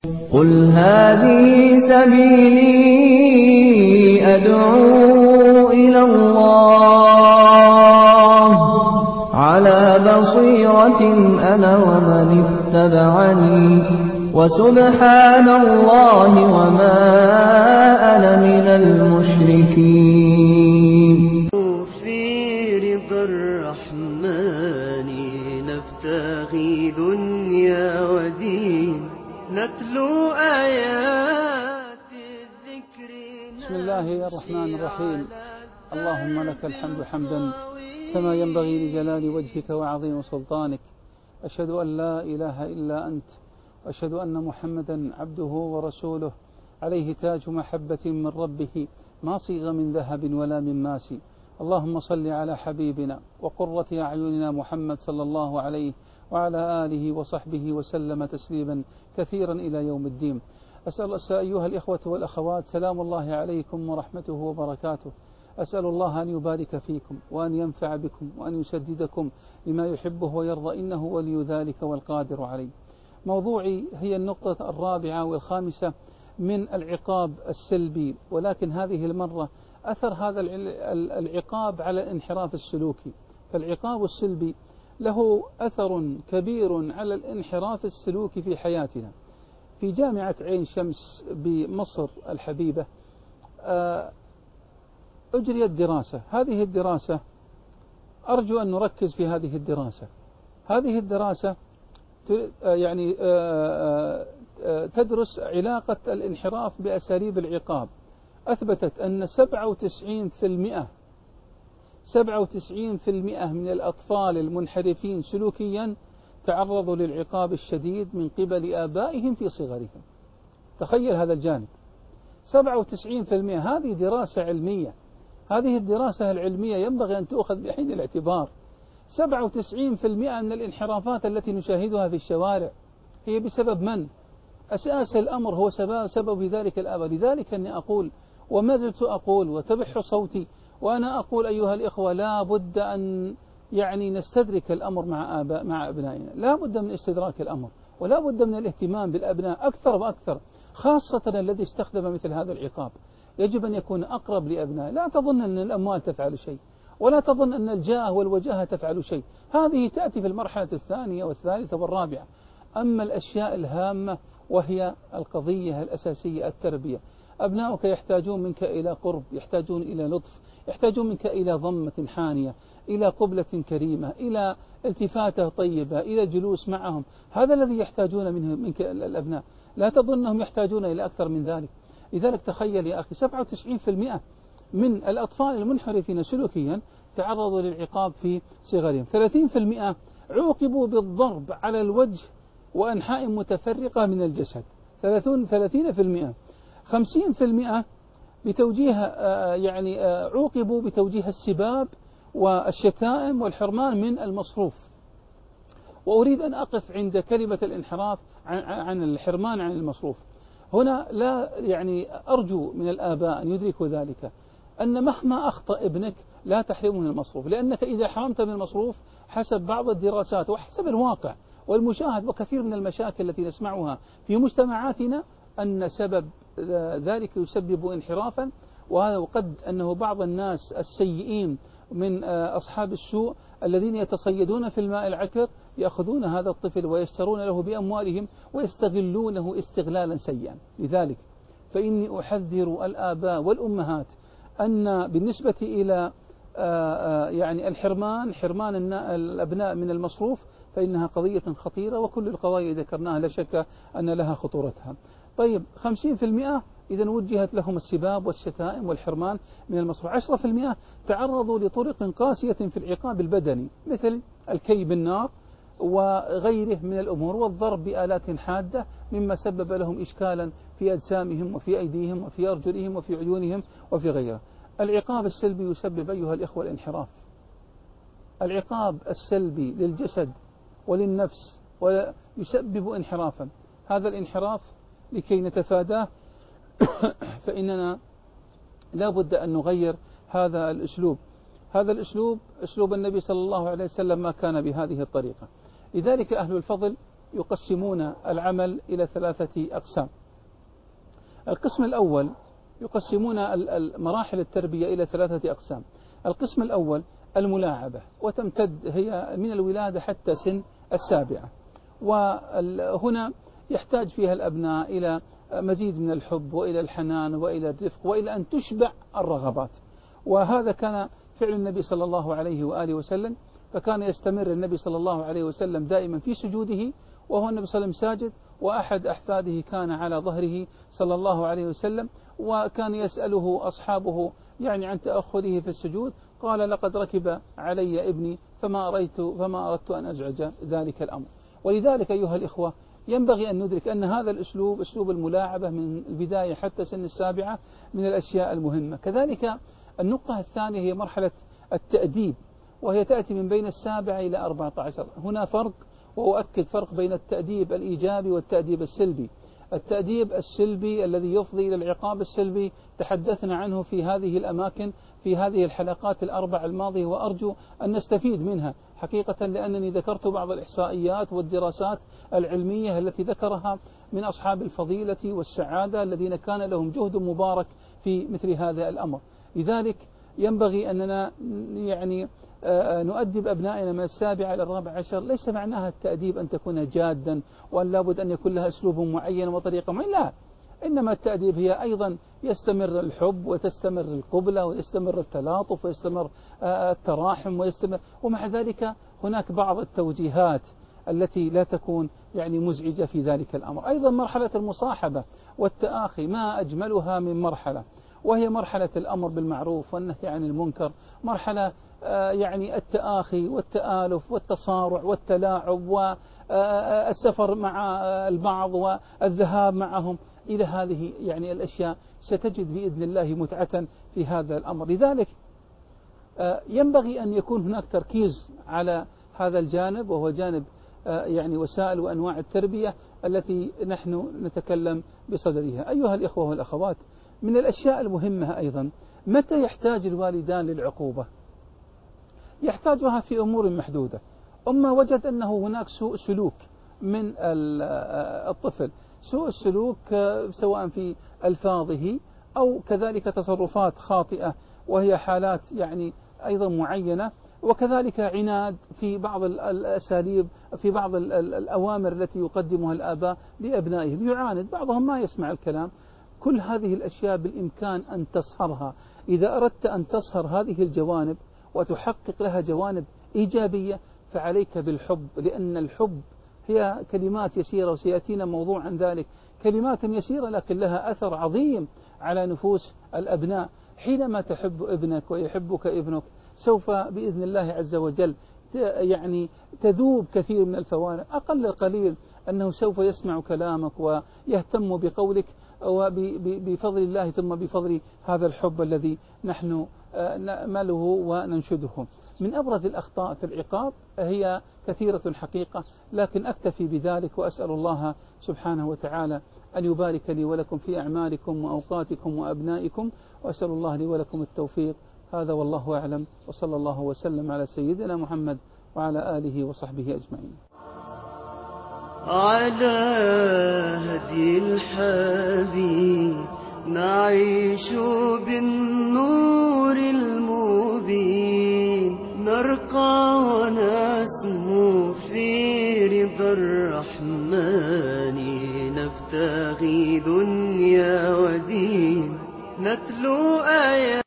قل هذه سبيلي أدعو إلى الله على بصيرة أنا ومن اتبعني وسبحان الله وما أنا من المشركين. في رضا الرحمن نبتغي دنيا ودين نتلو آيات الذكر. بسم الله الرحمن الرحيم. اللهم لك الحمد حمدا كما ينبغي لجلال وجهك وعظيم سلطانك. أشهد أن لا إله إلا أنت، وأشهد أن محمدا عبده ورسوله عليه تاج محبة من ربه ما صيغ من ذهب ولا من ماس. اللهم صل على حبيبنا وقرة أعيننا محمد صلى الله عليه وعلى آله وصحبه وسلم تسليما كثيرا إلى يوم الدين. أسأل أيها الإخوة والأخوات سلام الله عليكم ورحمته وبركاته. أسأل الله أن يبارك فيكم وأن ينفع بكم وأن يسددكم لما يحبه ويرضى، إنه ولي ذلك والقادر عليه. موضوعي هي النقطة الرابعة والخامسة من العقاب السلبي، ولكن هذه المرة أثر هذا العقاب على الانحراف السلوكي. فالعقاب السلبي له أثر كبير على الانحراف السلوكي في حياتنا. في جامعة عين شمس بمصر الحبيبة أجريت دراسة. هذه الدراسة أرجو أن نركز في هذه الدراسة. هذه الدراسة يعني تدرس علاقة الانحراف بأساليب العقاب. أثبتت أن 97% من الأطفال المنحرفين سلوكيا تعرضوا للعقاب الشديد من قبل آبائهم في صغرهم. تخيل هذا الجانب، 97%. هذه دراسة علمية، هذه الدراسة العلمية ينبغي أن تؤخذ بعين الاعتبار. 97% من الانحرافات التي نشاهدها في الشوارع هي بسبب من؟ أساس الأمر هو سبب ذلك الآباء. لذلك أني أقول وما زلت أقول وتبح صوتي وأنا أقول أيها الإخوة لا بد أن نستدرك الأمر مع أبنائنا. لا بد من استدراك الأمر، ولا بد من الاهتمام بالأبناء أكثر وأكثر، خاصة الذي استخدم مثل هذا العقاب. يجب أن يكون أقرب لأبنائه. لا تظن أن الأموال تفعل شيء، ولا تظن أن الجاه والوجاهة تفعل شيء. هذه تأتي في المرحلة الثانية والثالثة والرابعة. أما الأشياء الهامة وهي القضية الأساسية التربية. أبناؤك يحتاجون منك إلى قرب، يحتاجون إلى لطف، يحتاجون منك إلى ضمة حانية، إلى قبلة كريمة، إلى التفاتة طيبة، إلى جلوس معهم. هذا الذي يحتاجون منك الأبناء. لا تظنهم يحتاجون إلى أكثر من ذلك. لذلك تخيل يا أخي 97% من الأطفال المنحرفين سلوكيا تعرضوا للعقاب في صغرهم. 30% عوقبوا بالضرب على الوجه وأنحاء متفرقة من الجسد. 30%. 50% بتوجيه عوقبوا بتوجيه السباب والشتائم والحرمان من المصروف. وأريد أن أقف عند كلمة الانحراف عن الحرمان عن المصروف. هنا لا أرجو من الآباء أن يدركوا ذلك، أن مهما أخطأ ابنك لا تحرمه من المصروف، لأنك إذا حرمت من المصروف حسب بعض الدراسات وحسب الواقع والمشاهد وكثير من المشاكل التي نسمعها في مجتمعاتنا أن سبب ذلك يسبب انحرافا. وقد أنه بعض الناس السيئين من أصحاب السوء الذين يتصيدون في الماء العكر يأخذون هذا الطفل ويشترون له بأموالهم ويستغلونه استغلالا سيئا. لذلك فإني أحذر الآباء والأمهات أن بالنسبة إلى حرمان الأبناء من المصروف فإنها قضية خطيرة، وكل القضايا ذكرناها لا شك أن لها خطورتها. طيب 50% إذا وجهت لهم السباب والشتائم والحرمان من المصروف. 10% تعرضوا لطرق قاسية في العقاب البدني مثل الكي بالنار وغيره من الأمور، والضرب بآلات حادة مما سبب لهم إشكالا في أجسامهم وفي أيديهم وفي أرجلهم وفي عيونهم وفي غيره. العقاب السلبي يسبب أيها الإخوة الانحراف. العقاب السلبي للجسد وللنفس ويسبب انحرافا. هذا الانحراف لكي نتفاداه فإننا لا بد أن نغير هذا الأسلوب. هذا الأسلوب أسلوب النبي صلى الله عليه وسلم ما كان بهذه الطريقة. لذلك أهل الفضل يقسمون العمل إلى 3 أقسام. القسم الأول يقسمون مراحل التربية إلى 3 أقسام. القسم الأول الملاعبة، وتمتد هي من الولادة حتى سن 7، وهنا يحتاج فيها الأبناء إلى مزيد من الحب وإلى الحنان وإلى الرفق وإلى أن تشبع الرغبات، وهذا كان فعل النبي صلى الله عليه وآله وسلم. فكان يستمر النبي صلى الله عليه وسلم دائما في سجوده وهو النبي صلى الله عليه وسلم ساجد، وأحد أحفاده كان على ظهره صلى الله عليه وسلم، وكان يسأله أصحابه يعني عن تأخره في السجود، قال لقد ركب علي ابني فما أردت أن أزعج ذلك الأمر. ولذلك أيها الإخوة ينبغي أن ندرك أن هذا الأسلوب، أسلوب الملاعبة من البداية حتى سن 7، من الأشياء المهمة. كذلك النقطة الثانية هي مرحلة التأديب، وهي تأتي من بين 7 إلى 14. هنا فرق، وأؤكد فرق بين التأديب الإيجابي والتأديب السلبي. التأديب السلبي الذي يفضي إلى العقاب السلبي تحدثنا عنه في هذه الأماكن في هذه الحلقات ال4 الماضية، وأرجو أن نستفيد منها حقيقة، لأنني ذكرت بعض الإحصائيات والدراسات العلمية التي ذكرها من أصحاب الفضيلة والسعادة الذين كان لهم جهد مبارك في مثل هذا الأمر. لذلك ينبغي أننا يعني نؤدب أبنائنا من 7 إلى 14. ليس معناها التأديب أن تكون جادا وأن لابد أن يكون لها أسلوب معين وطريقة معينة، لا، إنما التأديب هي أيضا يستمر الحب وتستمر القبلة ويستمر التلاطف ويستمر التراحم ويستمر، ومع ذلك هناك بعض التوجيهات التي لا تكون يعني مزعجة في ذلك الأمر. أيضا مرحلة المصاحبة والتآخي ما أجملها من مرحلة، وهي مرحلة الأمر بالمعروف والنهي عن المنكر، مرحلة يعني التآخي والتآلف والتصارع والتلاعب والسفر مع البعض والذهاب معهم إلى هذه يعني الأشياء. ستجد بإذن الله متعة في هذا الأمر. لذلك ينبغي أن يكون هناك تركيز على هذا الجانب، وهو جانب يعني وسائل وأنواع التربية التي نحن نتكلم بصددها. أيها الإخوة والأخوات، من الأشياء المهمة أيضا متى يحتاج الوالدان للعقوبة؟ يحتاجها في أمور محدودة. أما وجد أنه هناك سوء سلوك من الطفل، سوء السلوك سواء في ألفاظه أو كذلك تصرفات خاطئة وهي حالات يعني أيضا معينة، وكذلك عناد في بعض الأساليب، في بعض الأوامر التي يقدمها الآباء لأبنائهم، يعاند بعضهم ما يسمع الكلام. كل هذه الأشياء بالإمكان أن تصهرها. إذا أردت أن تصهر هذه الجوانب وتحقق لها جوانب إيجابية فعليك بالحب، لأن الحب هي كلمات يسيرة، وسيأتينا موضوع عن ذلك، كلمات يسيرة لكن لها أثر عظيم على نفوس الأبناء. حينما تحب ابنك ويحبك ابنك سوف بإذن الله عز وجل يعني تذوب كثير من الفوارق. أقل القليل أنه سوف يسمع كلامك ويهتم بقولك، وبفضل الله ثم بفضل هذا الحب الذي نحن نأمله وننشده. من أبرز الأخطاء في العقاب هي كثيرة حقيقة، لكن أكتفي بذلك، وأسأل الله سبحانه وتعالى أن يبارك لي ولكم في أعمالكم وأوقاتكم وأبنائكم، وأسأل الله لي ولكم التوفيق. هذا والله أعلم، وصلى الله وسلم على سيدنا محمد وعلى آله وصحبه أجمعين. على هدي الحبيب نعيش بالنور المبين، نرقى ونسمو في رضا الرحمن، نبتغي دنيا ودين، نتلو آيات